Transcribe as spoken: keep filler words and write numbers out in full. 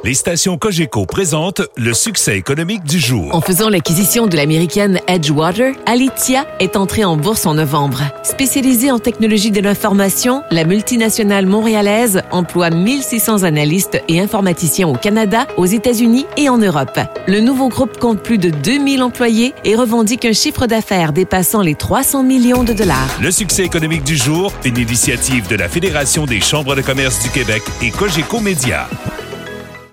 Les stations Cogeco présentent le succès économique du jour. En faisant l'acquisition de l'américaine Edgewater, Alithya est entrée en bourse en novembre. Spécialisée en technologie de l'information, la multinationale montréalaise emploie mille six cents analystes et informaticiens au Canada, aux États-Unis et en Europe. Le nouveau groupe compte plus de deux mille employés et revendique un chiffre d'affaires dépassant les trois cents millions de dollars. Le succès économique du jour, une initiative de la Fédération des chambres de commerce du Québec et Cogeco Média.